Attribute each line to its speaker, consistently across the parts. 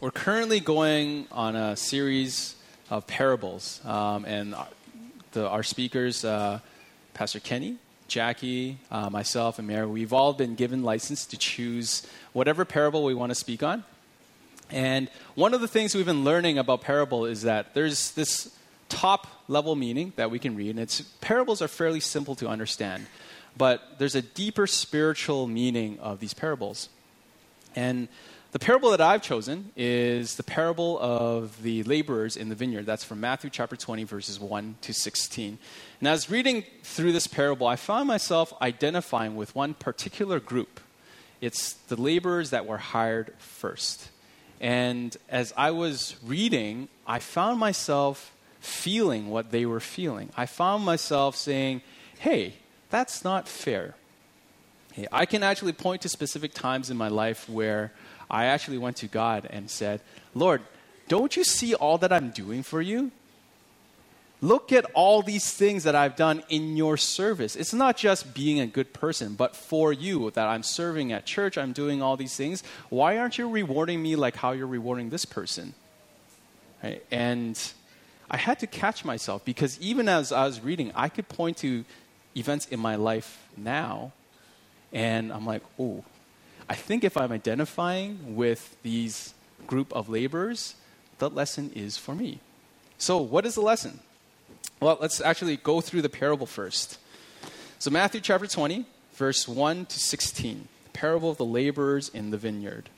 Speaker 1: We're currently going on a series of parables, and our speakers, Pastor Kenny, Jackie, myself, and Mary, we've all been given license to choose whatever parable we want to speak on. And one of the things we've been learning about parable is that there's this top-level meaning that we can read, and parables are fairly simple to understand, but there's a deeper spiritual meaning of these parables. And the parable that I've chosen is the parable of the laborers in the vineyard. That's from Matthew chapter 20, verses 1 to 16. And as reading through this parable, I found myself identifying with one particular group. It's the laborers that were hired first. And as I was reading, I found myself feeling what they were feeling. I found myself saying, hey, that's not fair. Hey, I can actually point to specific times in my life where I actually went to God and said, Lord, don't you see all that I'm doing for you? Look at all these things that I've done in your service. It's not just being a good person, but for you, that I'm serving at church, I'm doing all these things. Why aren't you rewarding me like how you're rewarding this person? Right? And I had to catch myself, because even as I was reading, I could point to events in my life now, and I'm like, oh, I think if I'm identifying with these group of laborers, the lesson is for me. So what is the lesson? Well, let's actually go through the parable first. So Matthew chapter 20, verse 1 to 16, the parable of the laborers in the vineyard.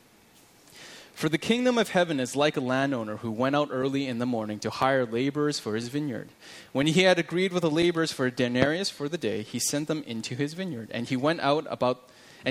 Speaker 1: For the kingdom of heaven is like a landowner who went out early in the morning to hire laborers for his vineyard. When he had agreed with the laborers for a denarius for the day, he sent them into his vineyard. And he went out about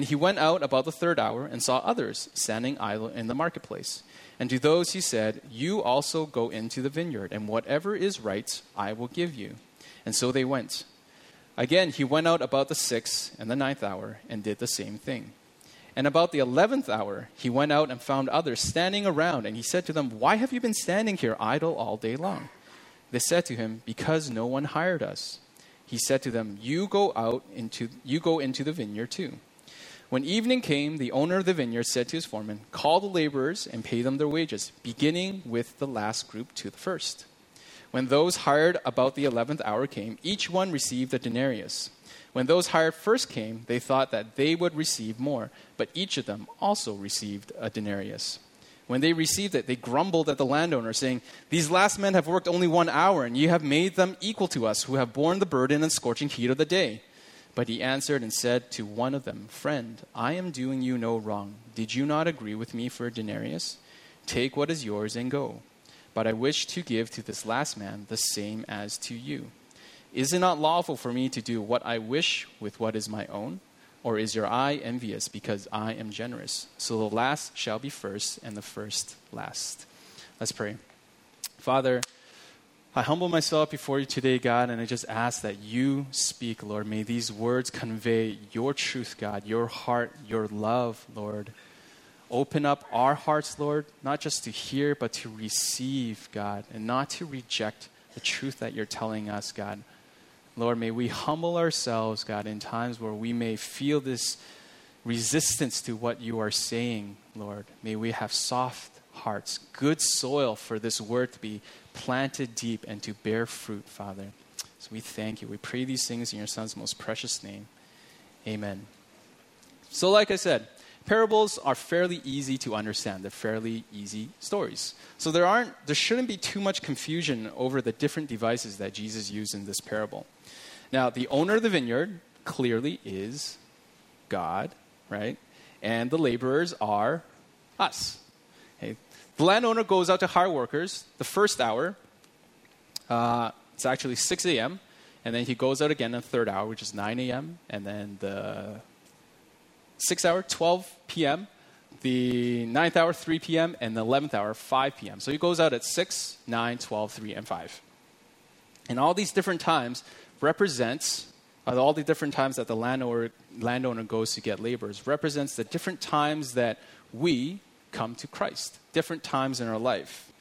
Speaker 1: the third hour and saw others standing idle in the marketplace. And to those he said, you also go into the vineyard, and whatever is right I will give you. And so they went. Again he went out about the 6th and the 9th hour and did the same thing. And about the 11th hour he went out and found others standing around, and he said to them, why have you been standing here idle all day long? They said to him, because no one hired us. He said to them, you go into the vineyard too. When evening came, the owner of the vineyard said to his foreman, call the laborers and pay them their wages, beginning with the last group to the first. When those hired about the 11th hour came, each one received a denarius. When those hired first came, they thought that they would receive more, but each of them also received a denarius. When they received it, they grumbled at the landowner, saying, these last men have worked only 1 hour, and you have made them equal to us, who have borne the burden and scorching heat of the day. But he answered and said to one of them, friend, I am doing you no wrong. Did you not agree with me for a denarius? Take what is yours and go. But I wish to give to this last man the same as to you. Is it not lawful for me to do what I wish with what is my own? Or is your eye envious because I am generous? So the last shall be first, and the first last. Let's pray. Father, I humble myself before you today, God, and I just ask that you speak, Lord. May these words convey your truth, God, your heart, your love, Lord. Open up our hearts, Lord, not just to hear, but to receive, God, and not to reject the truth that you're telling us, God. Lord, may we humble ourselves, God, in times where we may feel this resistance to what you are saying, Lord. May we have soft hearts, good soil for this word to be planted deep and to bear fruit, Father. So we thank you. We pray these things in your Son's most precious name. Amen. So like I said, parables are fairly easy to understand. They're fairly easy stories. So there shouldn't be too much confusion over the different devices that Jesus used in this parable. Now, the owner of the vineyard clearly is God, right? And the laborers are us. Okay. The landowner goes out to hire workers the first hour. It's actually 6 a.m. And then he goes out again in the third hour, which is 9 a.m. And then the 6th hour, 12 p.m. The 9th hour, 3 p.m. And the 11th hour, 5 p.m. So he goes out at 6, 9, 12, 3, and 5. And all these different times represents, all the different times that the landowner goes to get laborers, represents the different times that we come to Christ, different times in our life.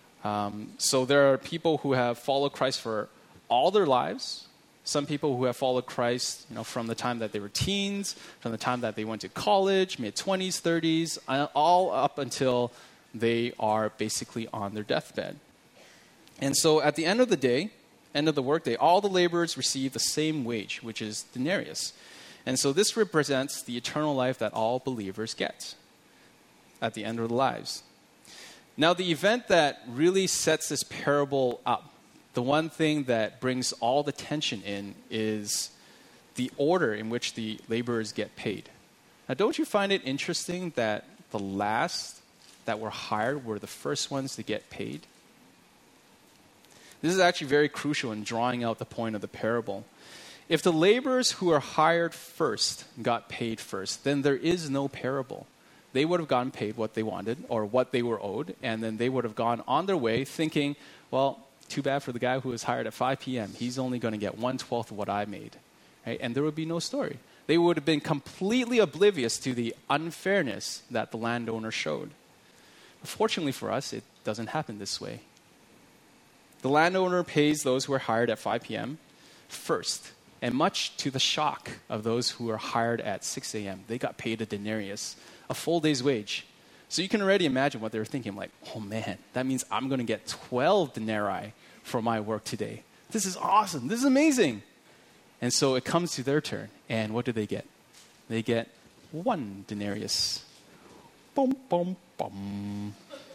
Speaker 1: So there are people who have followed Christ for all their lives. Some people who have followed Christ, from the time that they were teens, from the time that they went to college, mid-20s, 30s, all up until they are basically on their deathbed. And so at the end of the day, end of the workday, all the laborers receive the same wage, which is denarius. And so this represents the eternal life that all believers get at the end of their lives. Now, the event that really sets this parable up, the one thing that brings all the tension in, is the order in which the laborers get paid. Now, don't you find it interesting that the last that were hired were the first ones to get paid? This is actually very crucial in drawing out the point of the parable. If the laborers who are hired first got paid first, then there is no parable. They would have gotten paid what they wanted or what they were owed, and then they would have gone on their way thinking, well, too bad for the guy who was hired at 5 p.m. He's only going to get 1/12 of what I made. Right? And there would be no story. They would have been completely oblivious to the unfairness that the landowner showed. Fortunately for us, it doesn't happen this way. The landowner pays those who are hired at 5 p.m. first, and much to the shock of those who are hired at 6 a.m., they got paid a denarius, a full day's wage. So you can already imagine what they were thinking, like, oh man, that means I'm going to get 12 denarii for my work today. This is awesome. This is amazing. And so it comes to their turn, and what do they get? They get 1 denarius. Boom, boom, boom.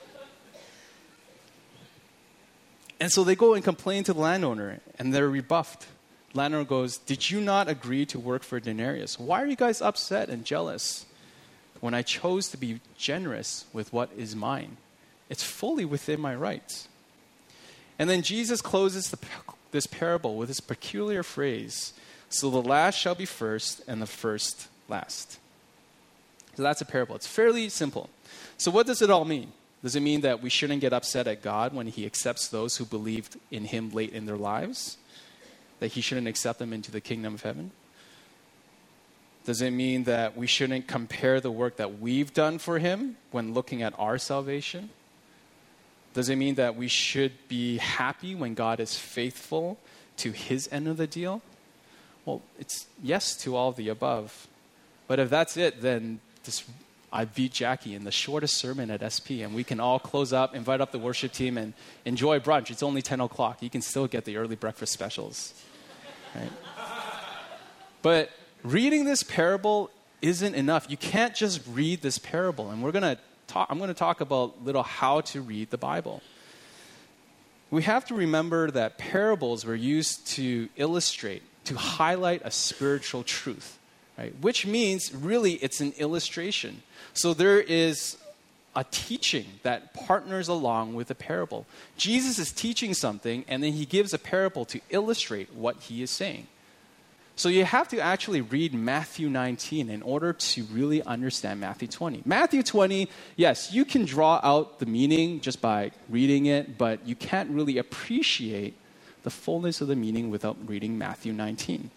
Speaker 1: And so they go and complain to the landowner, and they're rebuffed. The landowner goes, did you not agree to work for a denarius? Why are you guys upset and jealous when I chose to be generous with what is mine? It's fully within my rights. And then Jesus closes this parable with this peculiar phrase, so the last shall be first and the first last. So that's a parable. It's fairly simple. So what does it all mean? Does it mean that we shouldn't get upset at God when he accepts those who believed in him late in their lives? That he shouldn't accept them into the kingdom of heaven? Does it mean that we shouldn't compare the work that we've done for him when looking at our salvation? Does it mean that we should be happy when God is faithful to his end of the deal? Well, it's yes to all of the above. But if that's it, then I beat Jackie in the shortest sermon at SP, and we can all close up, invite up the worship team, and enjoy brunch. It's only 10 o'clock. You can still get the early breakfast specials. Right? But reading this parable isn't enough. You can't just read this parable. And I'm going to talk about little how to read the Bible. We have to remember that parables were used to illustrate, to highlight a spiritual truth. Right? Which means, really, it's an illustration. So there is a teaching that partners along with a parable. Jesus is teaching something, and then he gives a parable to illustrate what he is saying. So you have to actually read Matthew 19 in order to really understand Matthew 20. Matthew 20, yes, you can draw out the meaning just by reading it, but you can't really appreciate the fullness of the meaning without reading Matthew 19.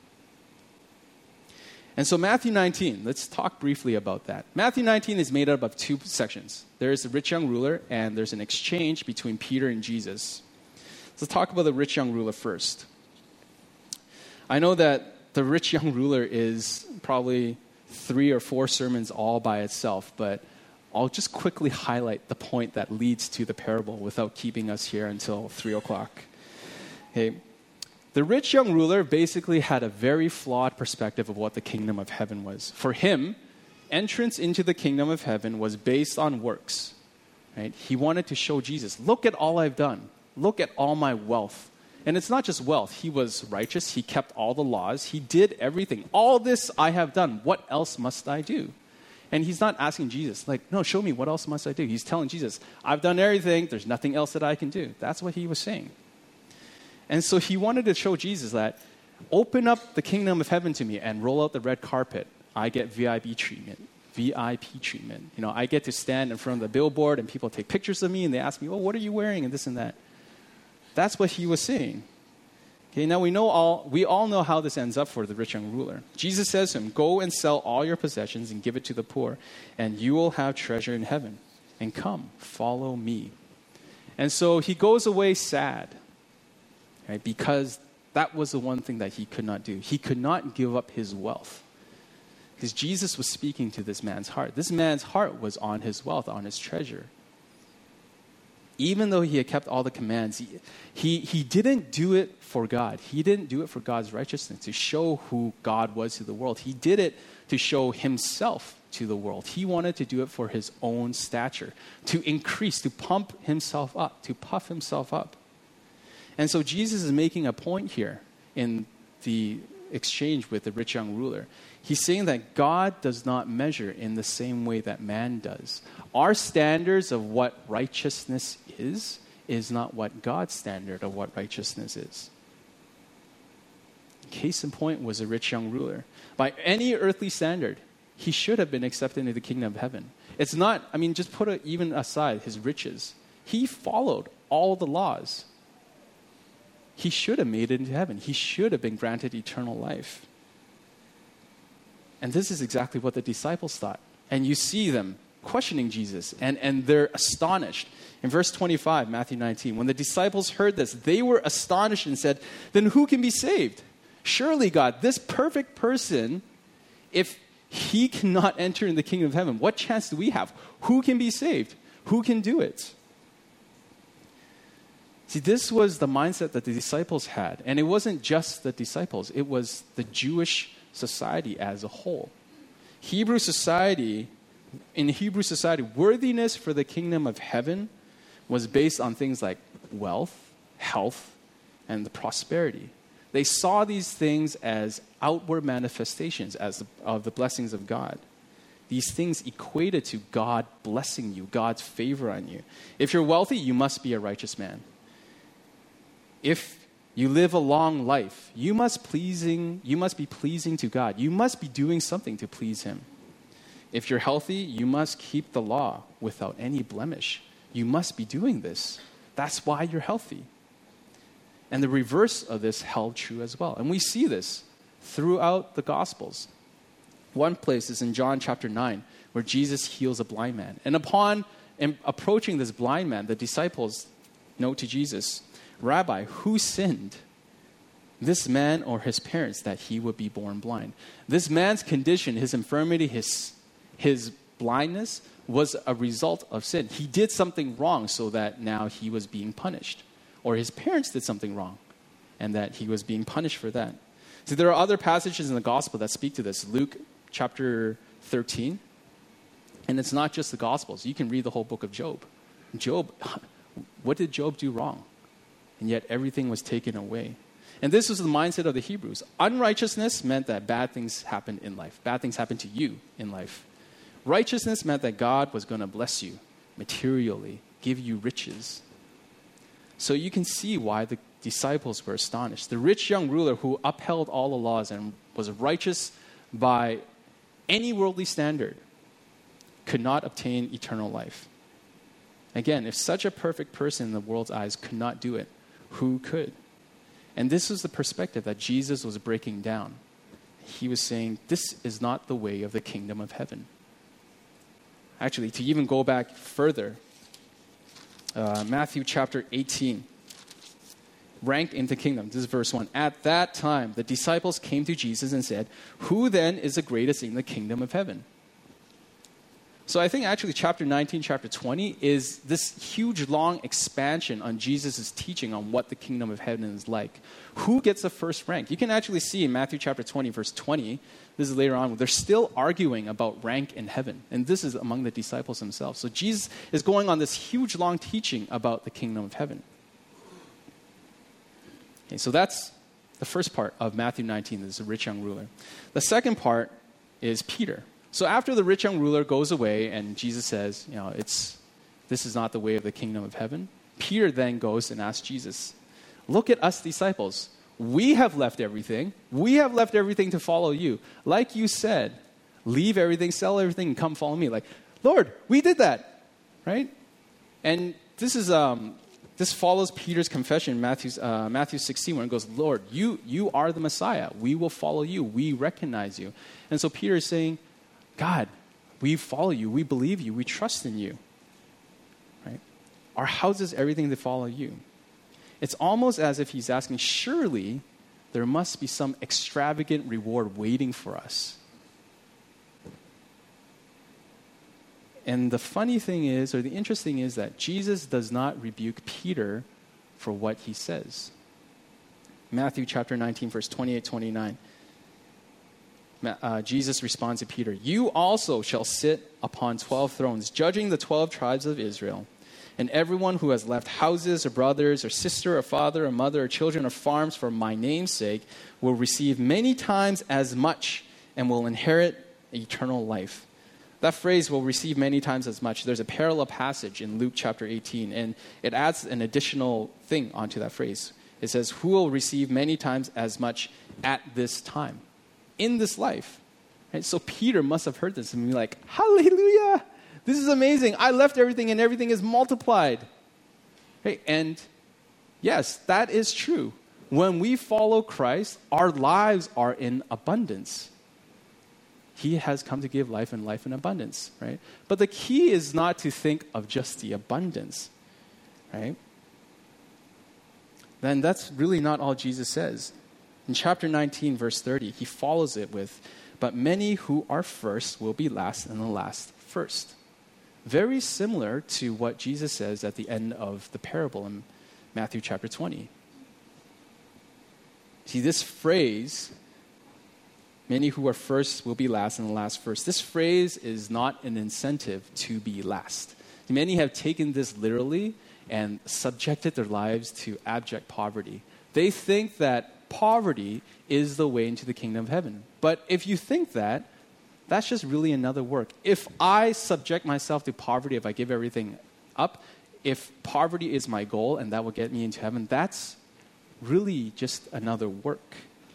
Speaker 1: And so Matthew 19, let's talk briefly about that. Matthew 19 is made up of 2 sections. There's the rich young ruler, and there's an exchange between Peter and Jesus. Let's talk about the rich young ruler first. I know that the rich young ruler is probably 3 or 4 sermons all by itself, but I'll just quickly highlight the point that leads to the parable without keeping us here until 3 o'clock. Okay. The rich young ruler basically had a very flawed perspective of what the kingdom of heaven was. For him, entrance into the kingdom of heaven was based on works. Right? He wanted to show Jesus, look at all I've done. Look at all my wealth. And it's not just wealth. He was righteous. He kept all the laws. He did everything. All this I have done. What else must I do? And he's not asking Jesus, like, no, show me, what else must I do? He's telling Jesus, I've done everything. There's nothing else that I can do. That's what he was saying. And so he wanted to show Jesus that, open up the kingdom of heaven to me and roll out the red carpet. I get VIP treatment. VIP treatment. You know, I get to stand in front of the billboard and people take pictures of me and they ask me, oh, what are you wearing? And this and that. That's what he was saying. Okay, now we all know how this ends up for the rich young ruler. Jesus says to him, go and sell all your possessions and give it to the poor, and you will have treasure in heaven. And come, follow me. And so he goes away sad. Right? Because that was the one thing that he could not do. He could not give up his wealth. Because Jesus was speaking to this man's heart. This man's heart was on his wealth, on his treasure. even though he had kept all the commands, he didn't do it for God. He didn't do it for God's righteousness, to show who God was to the world. He did it to show himself to the world. He wanted to do it for his own stature, to increase, to pump himself up, to puff himself up. And so Jesus is making a point here in the exchange with the rich young ruler. He's saying that God does not measure in the same way that man does. Our standards of what righteousness is not what God's standard of what righteousness is. Case in point was a rich young ruler. By any earthly standard, he should have been accepted into the kingdom of heaven. It's not, just put it even aside his riches. He followed all the laws. He should have made it into heaven. He should have been granted eternal life. And this is exactly what the disciples thought. And you see them questioning Jesus, and they're astonished. In verse 25, Matthew 19, when the disciples heard this, they were astonished and said, then who can be saved? Surely, God, this perfect person, if he cannot enter in the kingdom of heaven, what chance do we have? Who can be saved? Who can do it? See, this was the mindset that the disciples had. And it wasn't just the disciples. It was the Jewish society as a whole. In Hebrew society, worthiness for the kingdom of heaven was based on things like wealth, health, and the prosperity. They saw these things as outward manifestations of the blessings of God. These things equated to God blessing you, God's favor on you. If you're wealthy, you must be a righteous man. If you live a long life, you must be pleasing to God. You must be doing something to please him. If you're healthy, you must keep the law without any blemish. You must be doing this. That's why you're healthy. And the reverse of this held true as well. And we see this throughout the Gospels. One place is in John chapter 9, where Jesus heals a blind man. And upon approaching this blind man, the disciples note to Jesus, Rabbi, who sinned, this man or his parents, that he would be born blind? This man's condition, his infirmity, his blindness was a result of sin. He did something wrong so that now he was being punished. Or his parents did something wrong and that he was being punished for that. So there are other passages in the gospel that speak to this. Luke chapter 13. And it's not just the Gospels. You can read the whole book of Job. Job, what did Job do wrong? And yet everything was taken away. And this was the mindset of the Hebrews. Unrighteousness meant that bad things happened in life. Bad things happened to you in life. Righteousness meant that God was going to bless you materially, give you riches. So you can see why the disciples were astonished. The rich young ruler who upheld all the laws and was righteous by any worldly standard could not obtain eternal life. Again, if such a perfect person in the world's eyes could not do it, who could? And this was the perspective that Jesus was breaking down. He was saying, this is not the way of the kingdom of heaven. Actually, to even go back further, Matthew chapter 18, ranked into kingdom. This is verse 1. At that time, the disciples came to Jesus and said, who then is the greatest in the kingdom of heaven? So I think actually chapter 19, chapter 20 is this huge, long expansion on Jesus' teaching on what the kingdom of heaven is like. Who gets the first rank? You can actually see in Matthew chapter 20, verse 20, this is later on, they're still arguing about rank in heaven. And this is among the disciples themselves. So Jesus is going on this huge, long teaching about the kingdom of heaven. Okay, so that's the first part of Matthew 19, this is a rich young ruler. The second part is Peter. So after the rich young ruler goes away and Jesus says, this is not the way of the kingdom of heaven, Peter then goes and asks Jesus, look at us disciples. We have left everything. We have left everything to follow you. Like you said, leave everything, sell everything, and come follow me. Like, Lord, we did that, right? And this follows Peter's confession in Matthew 16, where it goes, Lord, you are the Messiah. We will follow you. We recognize you. And so Peter is saying, God, we follow you. We believe you. We trust in you. Right? Our house is everything to follow you. It's almost as if he's asking, surely there must be some extravagant reward waiting for us. And the funny thing is, or the interesting is that Jesus does not rebuke Peter for what he says. Matthew chapter 19, verse 28, 29. Jesus responds to Peter, "You also shall sit upon 12 thrones, judging the 12 tribes of Israel. And everyone who has left houses or brothers or sister or father or mother or children or farms for my name's sake will receive many times as much and will inherit eternal life." That phrase, "will receive many times as much," there's a parallel passage in Luke chapter 18, and it adds an additional thing onto that phrase. It says, "Who will receive many times as much at this time," in this life. Right? So Peter must have heard this and be like, "Hallelujah! This is amazing. I left everything and everything is multiplied." Right? And yes, that is true. When we follow Christ, our lives are in abundance. He has come to give life and life in abundance, right? But the key is not to think of just the abundance, right? Then that's really not all Jesus says. In chapter 19, verse 30, he follows it with, "But many who are first will be last, and the last first." Very similar to what Jesus says at the end of the parable in Matthew chapter 20. See, this phrase, "Many who are first will be last, and the last first," this phrase is not an incentive to be last. Many have taken this literally and subjected their lives to abject poverty. They think that poverty is the way into the kingdom of heaven. But if you think that, that's just really another work. If I subject myself to poverty, if I give everything up, if poverty is my goal and that will get me into heaven, that's really just another work.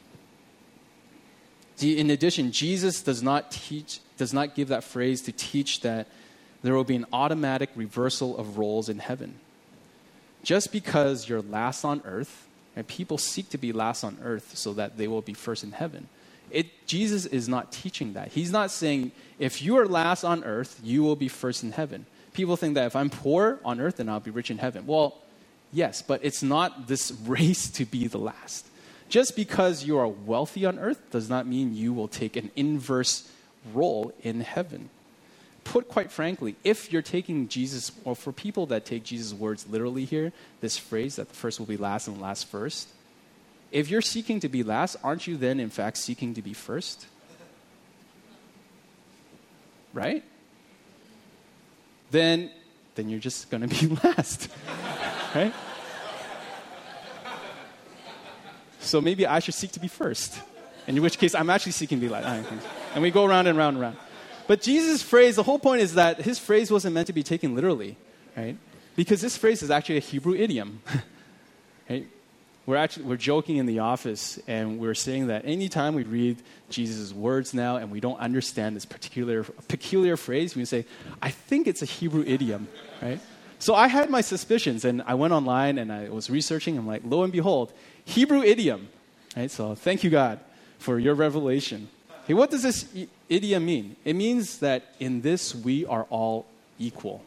Speaker 1: See, in addition, Jesus does not give that phrase to teach that there will be an automatic reversal of roles in heaven. Just because you're last on earth, and people seek to be last on earth so that they will be first in heaven. Jesus is not teaching that. He's not saying, if you are last on earth, you will be first in heaven. People think that if I'm poor on earth, then I'll be rich in heaven. Well, yes, but it's not this race to be the last. Just because you are wealthy on earth does not mean you will take an inverse role in heaven. Put quite frankly, if you're taking Jesus, or for people that take Jesus' words literally here, this phrase that the first will be last and the last first, if you're seeking to be last, aren't you then in fact seeking to be first? Right? Then you're just going to be last. Right? So maybe I should seek to be first. In which case, I'm actually seeking to be last. And we go round and round and round. But Jesus' phrase, the whole point is that his phrase wasn't meant to be taken literally, right? Because this phrase is actually a Hebrew idiom. Right? We're joking in the office, and we're saying that anytime we read Jesus' words now and we don't understand this peculiar phrase, we say, "I think it's a Hebrew idiom," right? So I had my suspicions, and I went online and I was researching. I'm like, lo and behold, Hebrew idiom, right? So thank you, God, for your revelation. Okay, what does this idiom mean? It means that in this we are all equal.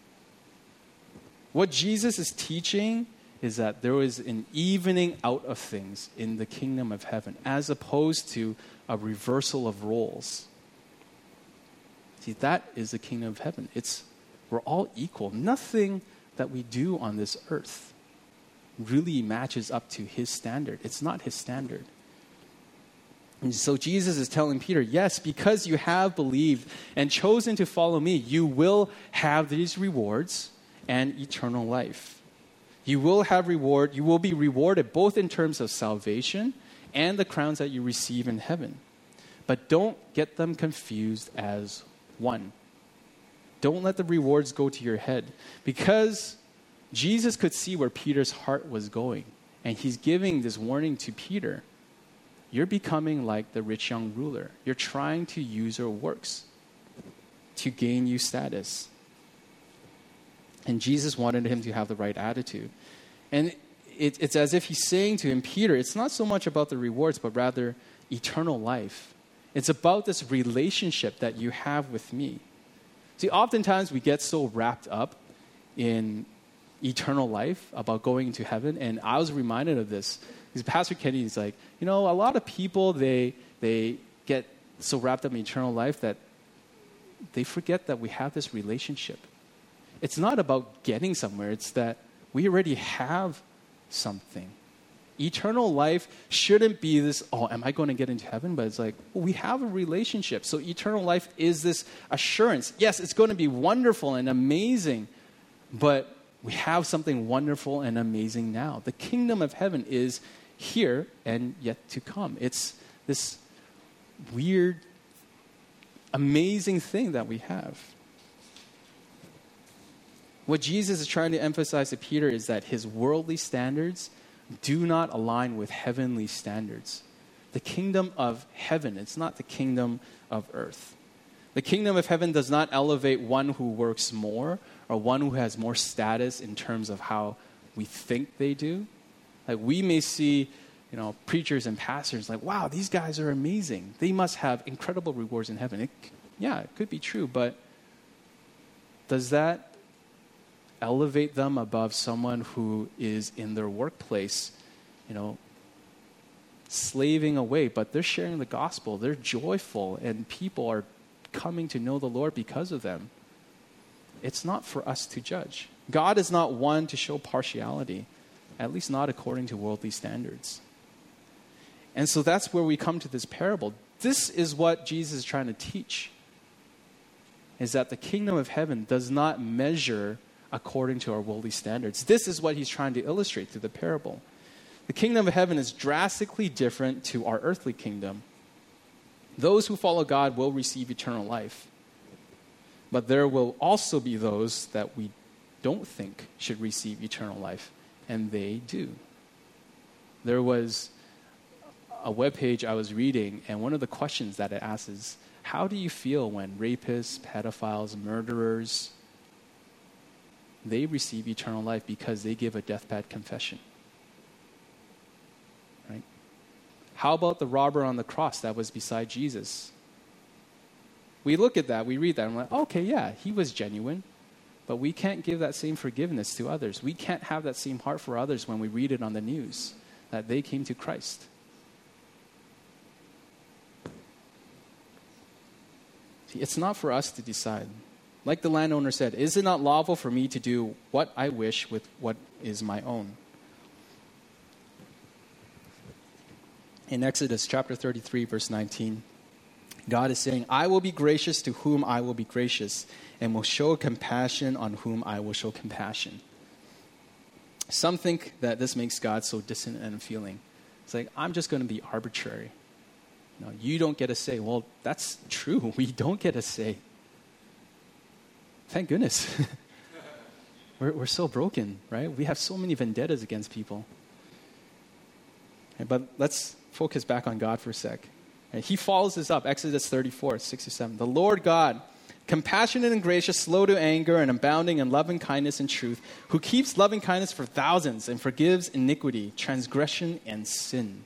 Speaker 1: What Jesus is teaching is that there is an evening out of things in the kingdom of heaven, as opposed to a reversal of roles. See, that is the kingdom of heaven. We're all equal. Nothing that we do on this earth really matches up to his standard. It's not his standard. And so Jesus is telling Peter, yes, because you have believed and chosen to follow me, you will have these rewards and eternal life. You will have reward. You will be rewarded both in terms of salvation and the crowns that you receive in heaven. But don't get them confused as one. Don't let the rewards go to your head, because Jesus could see where Peter's heart was going. And he's giving this warning to Peter. You're becoming like the rich young ruler. You're trying to use your works to gain you status. And Jesus wanted him to have the right attitude. And it's as if he's saying to him, Peter, it's not so much about the rewards, but rather eternal life. It's about this relationship that you have with me. See, oftentimes we get so wrapped up in eternal life, about going into heaven. And I was reminded of this. Because Pastor Kenny is like, a lot of people, they get so wrapped up in eternal life that they forget that we have this relationship. It's not about getting somewhere. It's that we already have something. Eternal life shouldn't be this, oh, am I going to get into heaven? But it's like, well, we have a relationship. So eternal life is this assurance. Yes, it's going to be wonderful and amazing, but we have something wonderful and amazing now. The kingdom of heaven is here and yet to come. It's this weird, amazing thing that we have. What Jesus is trying to emphasize to Peter is that his worldly standards do not align with heavenly standards. The kingdom of heaven, it's not the kingdom of earth. The kingdom of heaven does not elevate one who works more or one who has more status in terms of how we think they do. Like we may see, preachers and pastors like, wow, these guys are amazing. They must have incredible rewards in heaven. It could be true, but does that elevate them above someone who is in their workplace, slaving away, but they're sharing the gospel, they're joyful, and people are coming to know the Lord because of them? It's not for us to judge. God is not one to show partiality, at least not according to worldly standards. And so that's where we come to this parable. This is what Jesus is trying to teach, is that the kingdom of heaven does not measure according to our worldly standards. This is what he's trying to illustrate through the parable. The kingdom of heaven is drastically different to our earthly kingdom. Those who follow God will receive eternal life. But there will also be those that we don't think should receive eternal life, and they do. There was a webpage I was reading, and one of the questions that it asks is, how do you feel when rapists, pedophiles, murderers, they receive eternal life because they give a deathbed confession? Right? How about the robber on the cross that was beside Jesus? We look at that, we read that, and we're like, okay, yeah, he was genuine. But we can't give that same forgiveness to others. We can't have that same heart for others when we read it on the news, that they came to Christ. See, it's not for us to decide. Like the landowner said, is it not lawful for me to do what I wish with what is my own? In Exodus chapter 33, verse 19, God is saying, I will be gracious to whom I will be gracious, and will show compassion on whom I will show compassion. Some think that this makes God so distant and unfeeling. It's like, I'm just going to be arbitrary. No, you don't get a say. Well, that's true. We don't get a say. Thank goodness. We're so broken, right? We have so many vendettas against people. But let's focus back on God for a sec. He follows this up, Exodus 34, 6-7. The Lord God, compassionate and gracious, slow to anger, and abounding in loving kindness and truth, who keeps loving kindness for thousands and forgives iniquity, transgression, and sin.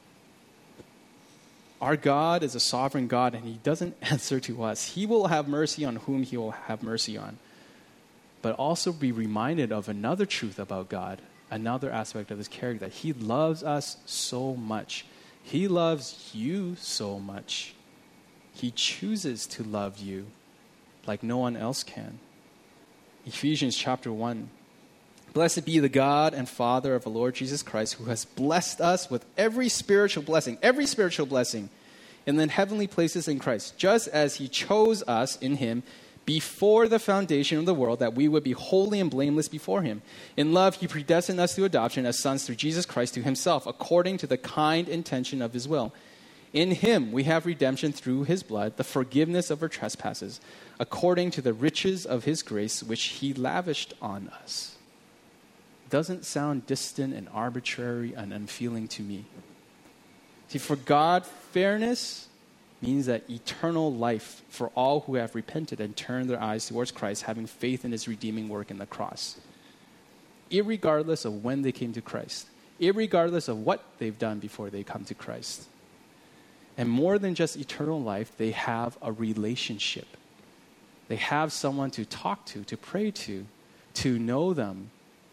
Speaker 1: Our God is a sovereign God, and he doesn't answer to us. He will have mercy on whom he will have mercy on. But also be reminded of another truth about God, another aspect of his character, that he loves us so much. He loves you so much. He chooses to love you like no one else can. Ephesians chapter 1. Blessed be the God and Father of the Lord Jesus Christ, who has blessed us with every spiritual blessing in the heavenly places in Christ, just as he chose us in him before the foundation of the world, that we would be holy and blameless before him. In love, he predestined us to adoption as sons through Jesus Christ to himself, according to the kind intention of his will. In him we have redemption through his blood, the forgiveness of our trespasses, according to the riches of his grace, which he lavished on us. Doesn't sound distant and arbitrary and unfeeling to me. See, for God, fairness means that eternal life for all who have repented and turned their eyes towards Christ, having faith in his redeeming work in the cross. Irregardless of when they came to Christ. Irregardless of what they've done before they come to Christ. And more than just eternal life, they have a relationship. They have someone to talk to pray to know them,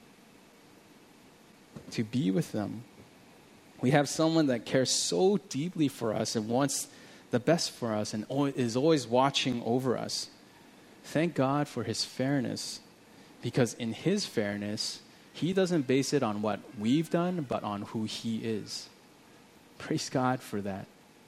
Speaker 1: to be with them. We have someone that cares so deeply for us and wants the best for us and is always watching over us. Thank God for his fairness, because in his fairness, he doesn't base it on what we've done, but on who he is. Praise God for that.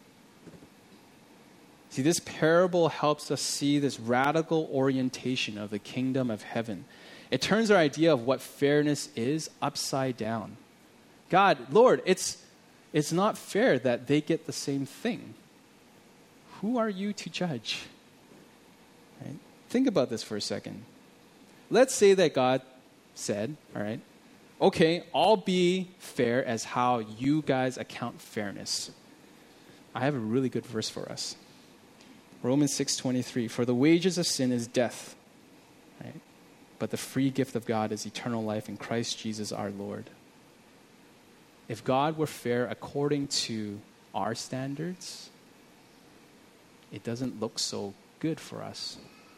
Speaker 1: See, this parable helps us see this radical orientation of the kingdom of heaven. It turns our idea of what fairness is upside down. God, Lord, it's not fair that they get the same thing. Who are you to judge? Right? Think about this for a second. Let's say that God said, all right, okay, I'll be fair as how you guys account fairness. I have a really good verse for us. Romans 6:23, for the wages of sin is death, right? But the free gift of God is eternal life in Christ Jesus our Lord. If God were fair according to our standards, it doesn't look so good for us.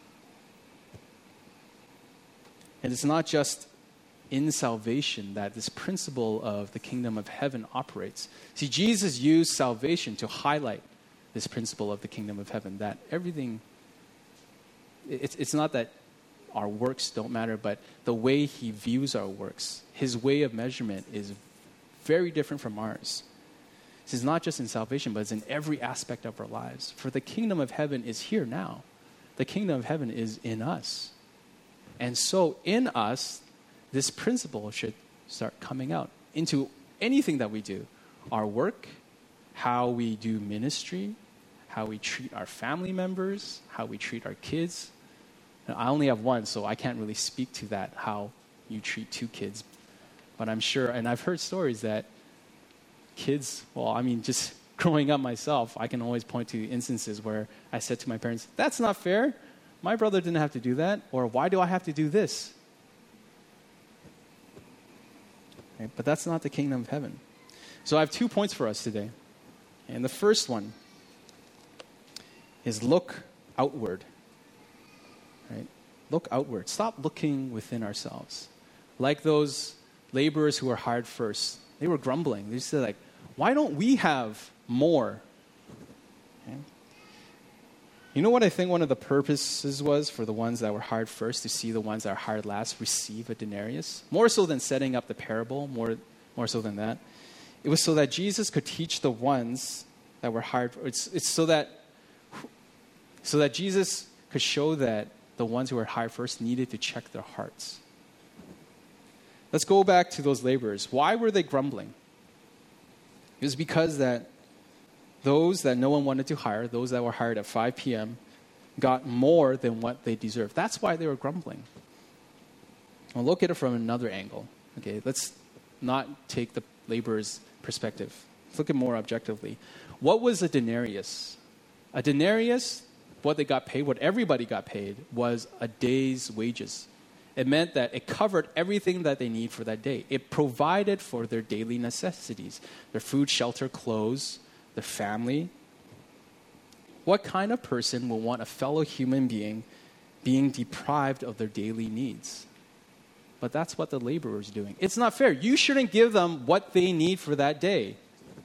Speaker 1: And it's not just in salvation that this principle of the kingdom of heaven operates. See, Jesus used salvation to highlight this principle of the kingdom of heaven, that everything, it's not that our works don't matter, but the way he views our works, his way of measurement is very different from ours. This is not just in salvation, but it's in every aspect of our lives. For the kingdom of heaven is here now. The kingdom of heaven is in us. And so in us, this principle should start coming out into anything that we do. Our work, how we do ministry, how we treat our family members, how we treat our kids. And I only have one, so I can't really speak to that, how you treat two kids. But I'm sure, and I've heard stories that kids, just growing up myself, I can always point to instances where I said to my parents, that's not fair. My brother didn't have to do that. Or why do I have to do this? Right? But that's not the kingdom of heaven. So I have 2 points for us today. And the first one is look outward. Right? Look outward. Stop looking within ourselves. Like those laborers who were hired first. They were grumbling. They said, like, why don't we have more? Okay. You know what I think one of the purposes was for the ones that were hired first to see the ones that are hired last receive a denarius? More so than setting up the parable, more so than that. It was so that Jesus could teach the ones that were hired. It's so that Jesus could show that the ones who were hired first needed to check their hearts. Let's go back to those laborers. Why were they grumbling? It was because that those that no one wanted to hire, those that were hired at 5 p.m., got more than what they deserved. That's why they were grumbling. I'll look at it from another angle. Okay, let's not take the laborer's perspective. Let's look at it more objectively. What was a denarius? A denarius, what they got paid, what everybody got paid, was a day's wages. It meant that it covered everything that they need for that day. It provided for their daily necessities, their food, shelter, clothes, their family. What kind of person will want a fellow human being being deprived of their daily needs? But that's what the laborer is doing. It's not fair. You shouldn't give them what they need for that day.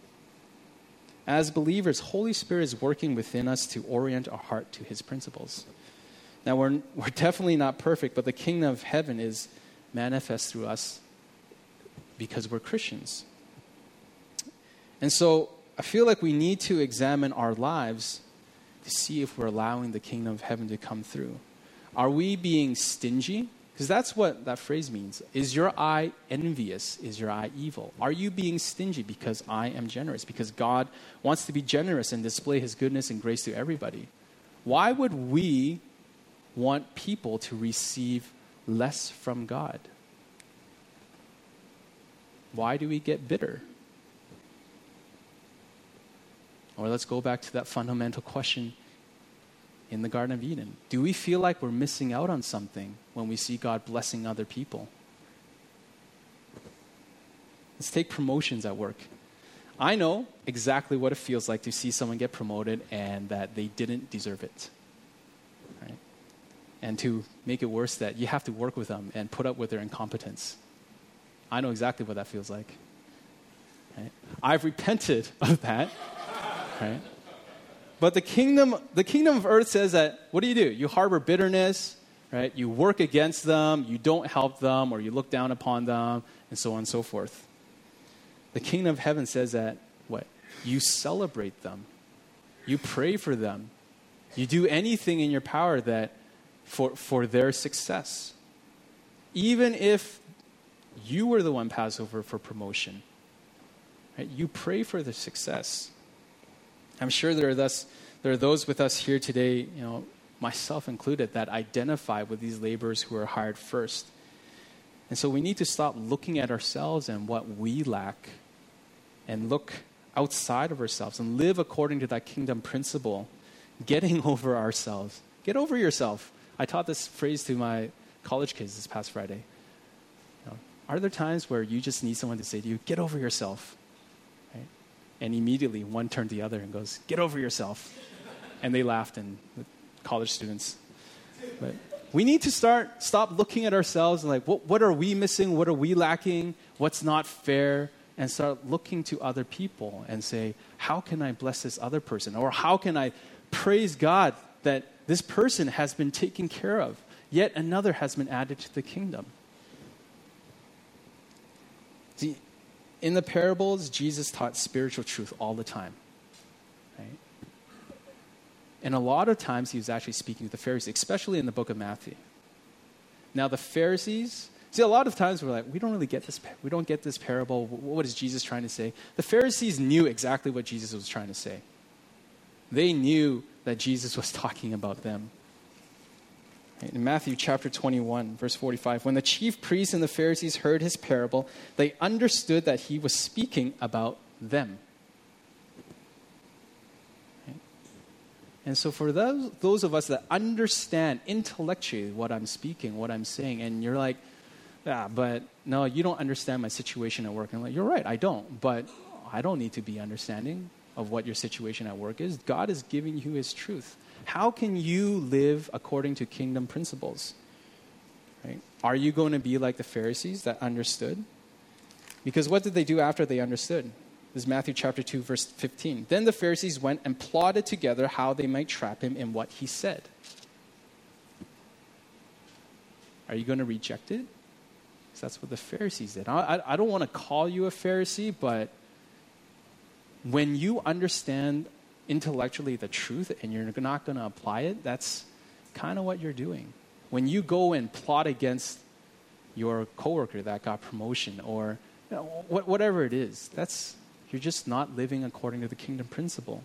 Speaker 1: As believers, Holy Spirit is working within us to orient our heart to his principles. Now, we're definitely not perfect, but the kingdom of heaven is manifest through us because we're Christians. And so I feel like we need to examine our lives to see if we're allowing the kingdom of heaven to come through. Are we being stingy? Because that's what that phrase means. Is your eye envious? Is your eye evil? Are you being stingy because I am generous? Because God wants to be generous and display his goodness and grace to everybody. Why would we want people to receive less from God? Why do we get bitter? Or let's go back to that fundamental question in the Garden of Eden. Do we feel like we're missing out on something when we see God blessing other people? Let's take promotions at work. I know exactly what it feels like to see someone get promoted and that they didn't deserve it. Right? And to make it worse, that you have to work with them and put up with their incompetence. I know exactly what that feels like. Right? I've repented of that. Right? But the kingdom of earth says that, what do? You harbor bitterness, right? You work against them, you don't help them, or you look down upon them, and so on and so forth. The kingdom of heaven says that, what? You celebrate them. You pray for them. You do anything in your power that for their success. Even if you were the one passed over for promotion, right? You pray for their success. I'm sure there are those with us here today, myself included, that identify with these laborers who are hired first. And so we need to stop looking at ourselves and what we lack and look outside of ourselves and live according to that kingdom principle, getting over ourselves. Get over yourself. I taught this phrase to my college kids this past Friday. Are there times where you just need someone to say to you, get over yourself? Right? And immediately one turned to the other and goes, get over yourself. And they laughed, and the college students. But we need to stop looking at ourselves and like, what are we missing? What are we lacking? What's not fair? And start looking to other people and say, how can I bless this other person? Or how can I praise God that this person has been taken care of, yet another has been added to the kingdom? See, in the parables, Jesus taught spiritual truth all the time. Right? And a lot of times he was actually speaking to the Pharisees, especially in the book of Matthew. Now the Pharisees, see, a lot of times we're like, we don't get this parable. What is Jesus trying to say? The Pharisees knew exactly what Jesus was trying to say. They knew that Jesus was talking about them. In Matthew chapter 21, verse 45, when the chief priests and the Pharisees heard his parable, they understood that he was speaking about them. And so for those of us that understand intellectually what I'm speaking, what I'm saying, and you're like, but no, you don't understand my situation at work. And I'm like, you're right, I don't. But I don't need to be understanding of what your situation at work is. God is giving you his truth. How can you live according to kingdom principles? Right? Are you going to be like the Pharisees that understood? Because what did they do after they understood? This is Matthew chapter 2, verse 15. Then the Pharisees went and plotted together how they might trap him in what he said. Are you going to reject it? Because that's what the Pharisees did. I don't want to call you a Pharisee, but when you understand intellectually the truth and you're not going to apply it, that's kind of what you're doing. When you go and plot against your coworker that got promotion or whatever it is, you're just not living according to the kingdom principle.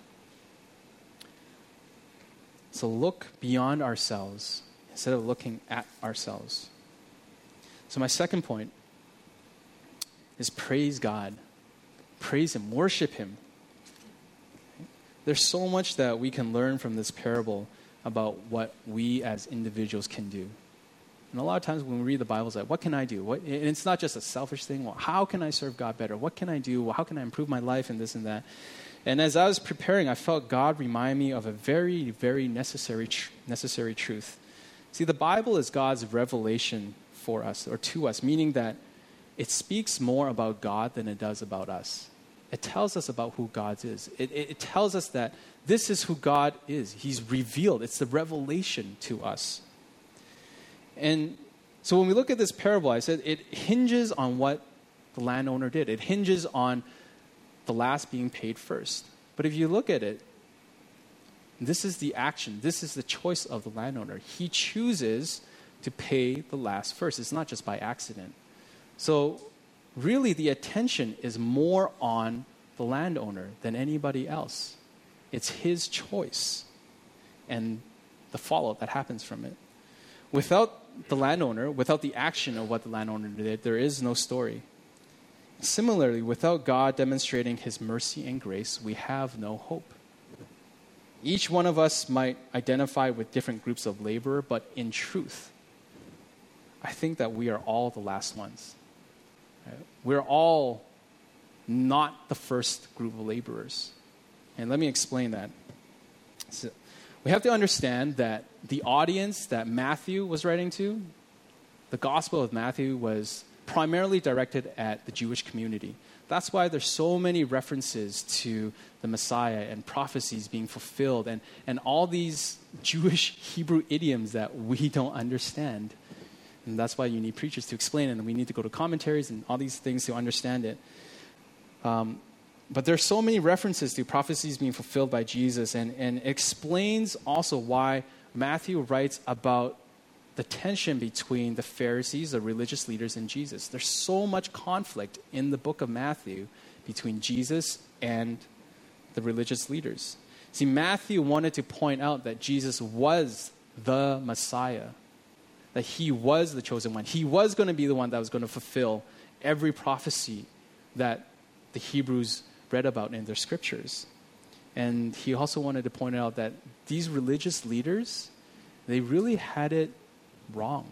Speaker 1: So look beyond ourselves instead of looking at ourselves. So my second point is praise God. Praise him, worship him. There's so much that we can learn from this parable about what we as individuals can do. And a lot of times when we read the Bible, it's like, what can I do? And it's not just a selfish thing. Well, how can I serve God better? What can I do? Well, how can I improve my life and this and that? And as I was preparing, I felt God remind me of a very, very necessary truth. See, the Bible is God's revelation for us or to us, meaning that it speaks more about God than it does about us. It tells us about who God is. It tells us that this is who God is. He's revealed. It's the revelation to us. And so when we look at this parable, I said it hinges on what the landowner did. It hinges on the last being paid first. But if you look at it, this is the action. This is the choice of the landowner. He chooses to pay the last first. It's not just by accident. So really the attention is more on the landowner than anybody else. It's his choice and the fallout that happens from it. Without the landowner, without the action of what the landowner did, there is no story. Similarly, without God demonstrating his mercy and grace, we have no hope. Each one of us might identify with different groups of labor, but in truth, I think that we are all the last ones. We're all not the first group of laborers. And let me explain that. So we have to understand that the audience that Matthew was writing to, the Gospel of Matthew was primarily directed at the Jewish community. That's why there's so many references to the Messiah and prophecies being fulfilled and all these Jewish Hebrew idioms that we don't understand. And that's why you need preachers to explain it, and we need to go to commentaries and all these things to understand it. But there's so many references to prophecies being fulfilled by Jesus, and explains also why Matthew writes about the tension between the Pharisees, the religious leaders, and Jesus. There's so much conflict in the book of Matthew between Jesus and the religious leaders. See, Matthew wanted to point out that Jesus was the Messiah, that he was the chosen one. He was going to be the one that was going to fulfill every prophecy that the Hebrews read about in their scriptures. And he also wanted to point out that these religious leaders, they really had it wrong.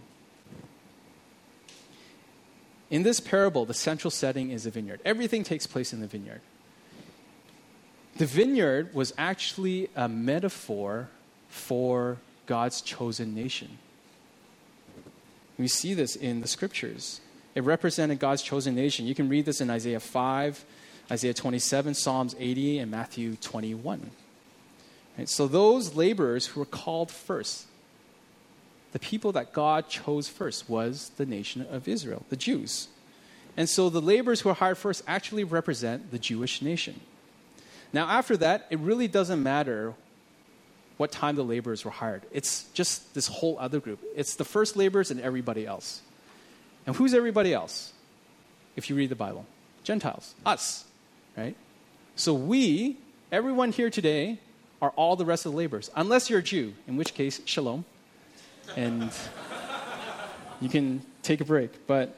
Speaker 1: In this parable, the central setting is a vineyard. Everything takes place in the vineyard. The vineyard was actually a metaphor for God's chosen nation. We see this in the scriptures. It represented God's chosen nation. You can read this in Isaiah 5, Isaiah 27, Psalms 80, and Matthew 21. Right? So those laborers who were called first, the people that God chose first, was the nation of Israel, the Jews. And so the laborers who are hired first actually represent the Jewish nation. Now after that, it really doesn't matter what time the laborers were hired. It's just this whole other group. It's the first laborers and everybody else. And who's everybody else? If you read the Bible, Gentiles, us, right? So we, everyone here today, are all the rest of the laborers, unless you're a Jew, in which case, shalom. And you can take a break. But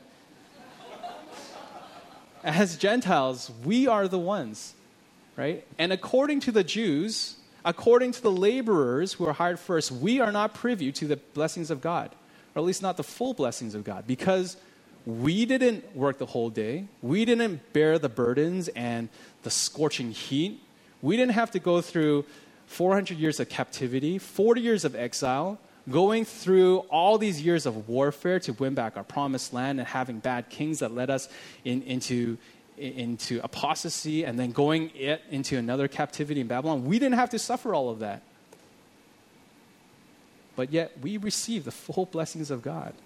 Speaker 1: as Gentiles, we are the ones, right? And according to the Jews, according to the laborers who are hired first, we are not privy to the blessings of God, or at least not the full blessings of God, because we didn't work the whole day. We didn't bear the burdens and the scorching heat. We didn't have to go through 400 years of captivity, 40 years of exile, going through all these years of warfare to win back our promised land, and having bad kings that led us into apostasy, and then going into another captivity in Babylon. We didn't have to suffer all of that. But yet we receive the full blessings of God.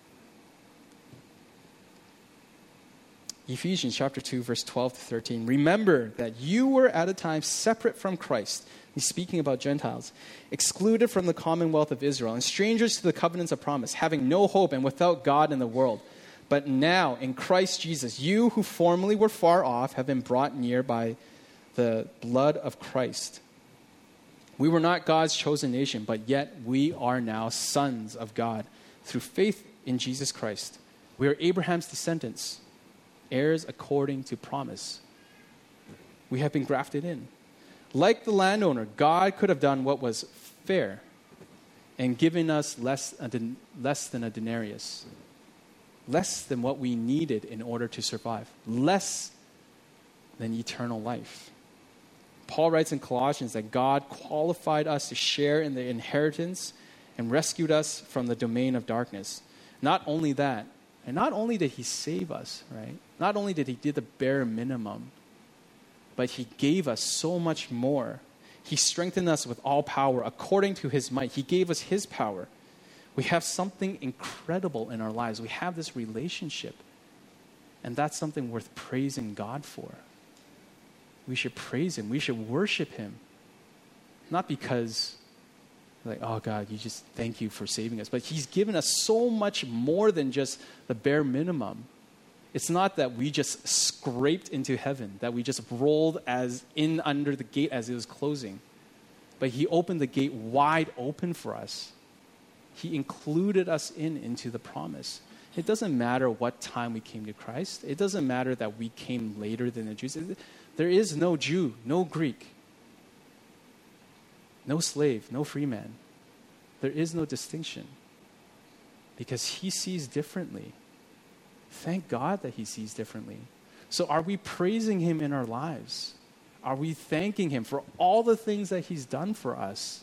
Speaker 1: Ephesians chapter 2, verse 12 to 13. Remember that you were at a time separate from Christ. He's speaking about Gentiles, excluded from the commonwealth of Israel, and strangers to the covenants of promise, having no hope and without God in the world. But now, in Christ Jesus, you who formerly were far off have been brought near by the blood of Christ. We were not God's chosen nation, but yet we are now sons of God through faith in Jesus Christ. We are Abraham's descendants, heirs according to promise. We have been grafted in. Like the landowner, God could have done what was fair and given us less than a denarius. Less than what we needed in order to survive. Less than eternal life. Paul writes in Colossians that God qualified us to share in the inheritance and rescued us from the domain of darkness. Not only that, and not only did he save us, right? Not only did he do the bare minimum, but he gave us so much more. He strengthened us with all power according to his might. He gave us his power. We have something incredible in our lives. We have this relationship. And that's something worth praising God for. We should praise him. We should worship him. Not because, like, oh God, you just thank you for saving us. But he's given us so much more than just the bare minimum. It's not that we just scraped into heaven, that we just rolled as in under the gate as it was closing. But he opened the gate wide open for us. He included us into the promise. It doesn't matter what time we came to Christ. It doesn't matter that we came later than the Jews. There is no Jew, no Greek, no slave, no free man. There is no distinction because he sees differently. Thank God that he sees differently. So are we praising him in our lives? Are we thanking him for all the things that he's done for us?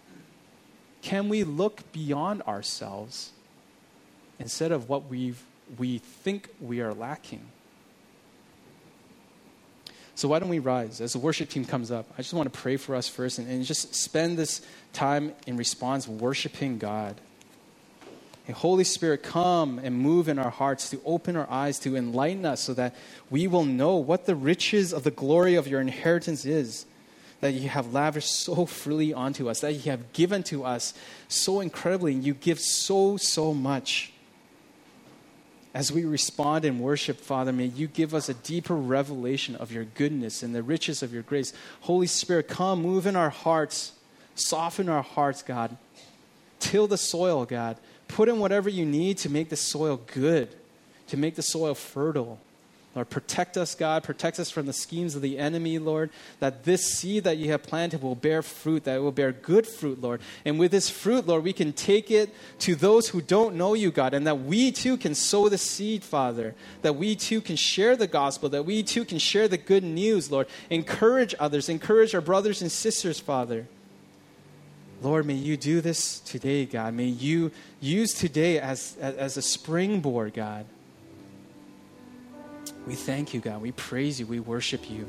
Speaker 1: Can we look beyond ourselves instead of what we've we think we are lacking. So why don't we rise? As the worship team comes up, I just want to pray for us first and just spend this time in response worshiping God. And Holy Spirit, come and move in our hearts to open our eyes, to enlighten us so that we will know what the riches of the glory of your inheritance is, that you have lavished so freely onto us, that you have given to us so incredibly, and you give so much. As we respond in worship, Father, may you give us a deeper revelation of your goodness and the riches of your grace. Holy Spirit, come, move in our hearts, soften our hearts, God. Till the soil, God. Put in whatever you need to make the soil good, to make the soil fertile. Lord, protect us, God. Protect us from the schemes of the enemy, Lord, that this seed that you have planted will bear fruit, that it will bear good fruit, Lord. And with this fruit, Lord, we can take it to those who don't know you, God, and that we too can sow the seed, Father, that we too can share the gospel, that we too can share the good news, Lord. Encourage others, encourage our brothers and sisters, Father. Lord, may you do this today, God. May you use today as a springboard, God. We thank you, God. We praise you. We worship you.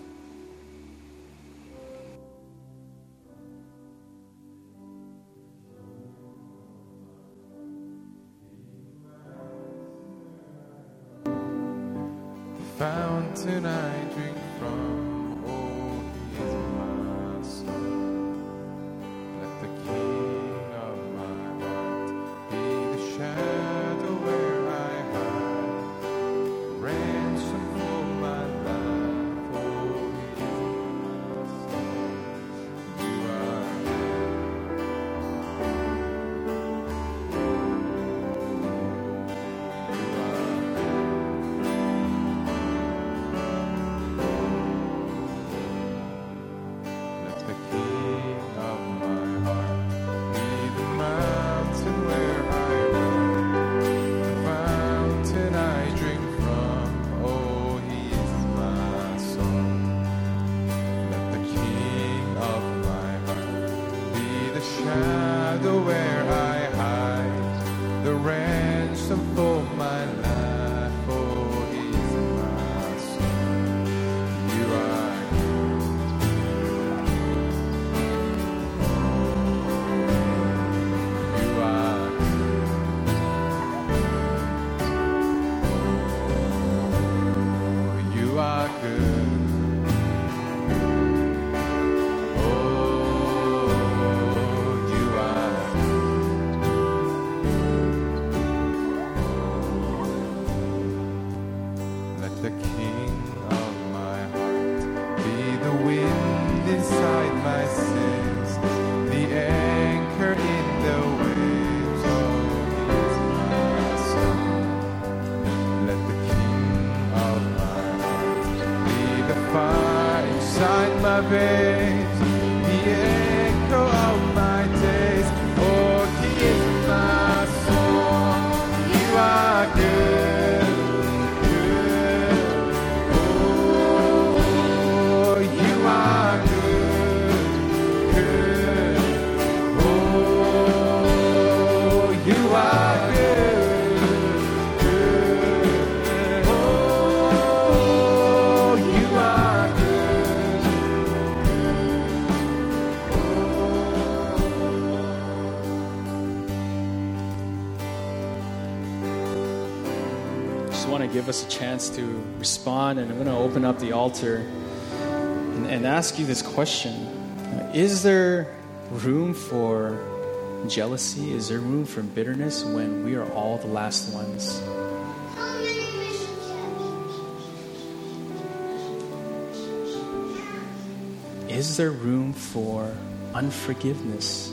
Speaker 2: The fountain I drink from, oh, he is my soul. Let the King of my heart be the shadow where I hide. Ransom for my life, oh, he is my soul. You are Let the King of my heart be the mountain where I run, the fountain I drink from. Oh, he is my soul. Let the King of my heart be the shadow where I hide, the ransom for my life. Oh, he is my soul. You are You are You are good. Oh, you are Let the King of my heart be the wind inside my sails, the anchor in the waves. Oh, he is my soul. Let the King of my heart be the fire inside my veins, the echo of my days. Oh, he is my soul. You are good, good. Oh, you are good, good. Oh, you are good, good. Oh, you are good.
Speaker 1: Just want to give us a chance to respond, and I'm going to open up the altar and ask you this question. Is there room for jealousy? Is there room for bitterness when we are all the last ones? Is there room for unforgiveness?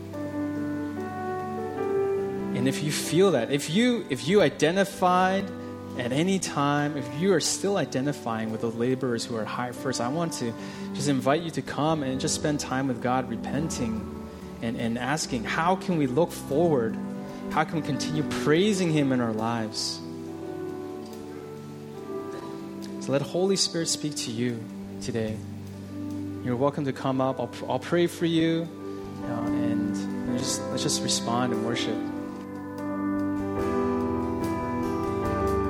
Speaker 1: And if you feel that, if you identified at any time, if you are still identifying with the laborers who are hired first, I want to just invite you to come and just spend time with God, repenting and asking, how can we look forward? How can we continue praising Him in our lives? So let Holy Spirit speak to you today. You're welcome to come up. I'll pray for you, and let's just respond and worship.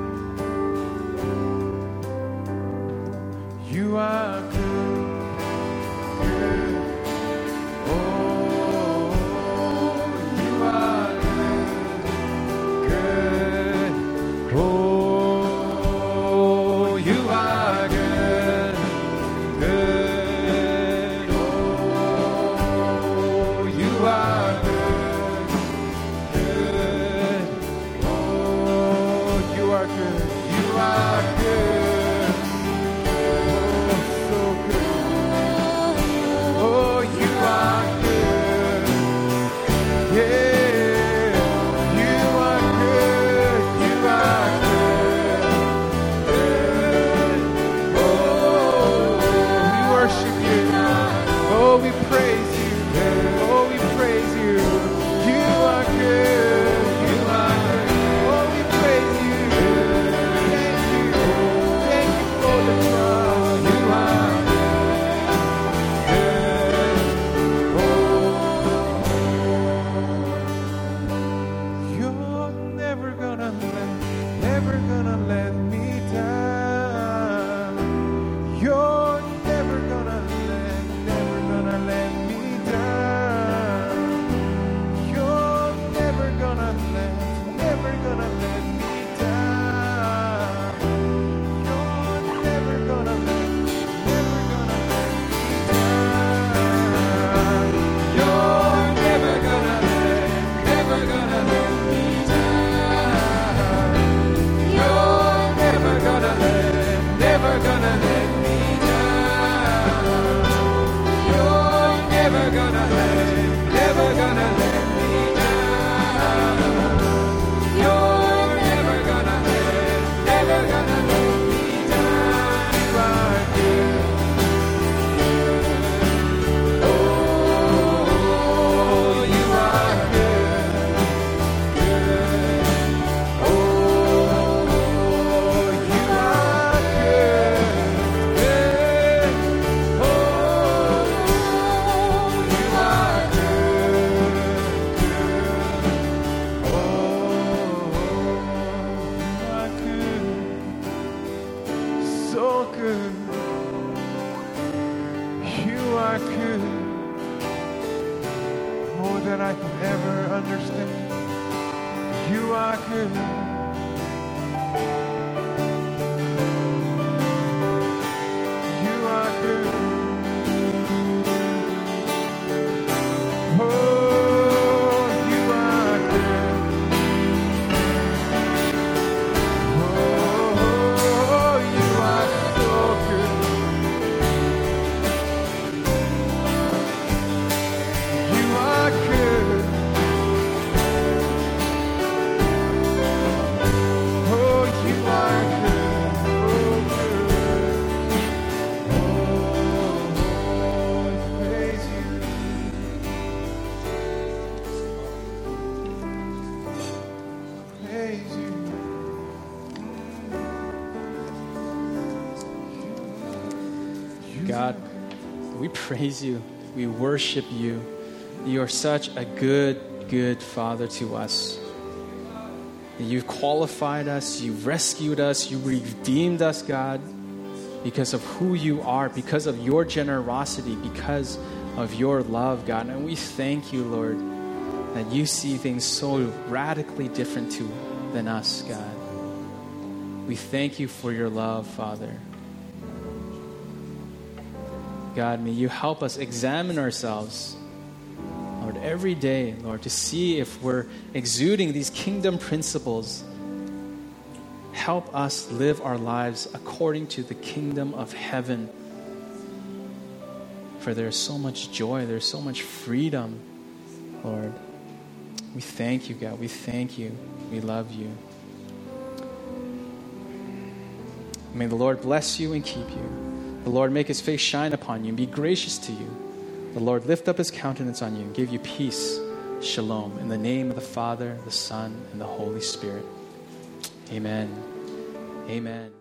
Speaker 2: gonna let me down. You're never gonna let me down. You are good. Oh, you are good. Good. Oh, you are good. Good. Oh, you are good. Good. Oh, you are good. So good. You are good. More than I can ever understand. You are good. You are good. Oh, you are good. Oh, you are so good. You are good. Oh, you are good. Oh, good. Oh, praise you. Praise you.
Speaker 1: God, we praise you. We worship you. You are such a good, good Father to us. You've qualified us. You've rescued us. You redeemed us, God, because of who you are, because of your generosity, because of your love, God. And we thank you, Lord, that you see things so radically different than us, God. We thank you for your love, Father. God, may you help us examine ourselves, Lord, every day, Lord, to see if we're exuding these kingdom principles. Help us live our lives according to the kingdom of heaven. For there's so much joy, there's so much freedom, Lord. We thank you, God. We thank you. We love you. May the Lord bless you and keep you. The Lord make his face shine upon you and be gracious to you. The Lord lift up his countenance on you and give you peace. Shalom. In the name of the Father, the Son, and the Holy Spirit. Amen. Amen.